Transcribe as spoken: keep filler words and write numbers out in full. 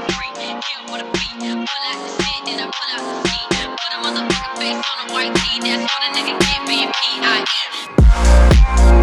free. Kill with a beat. Pull out the shit and I pull out the seat. Put a motherfucking face on a white tee. That's all the nigga get, being P I E.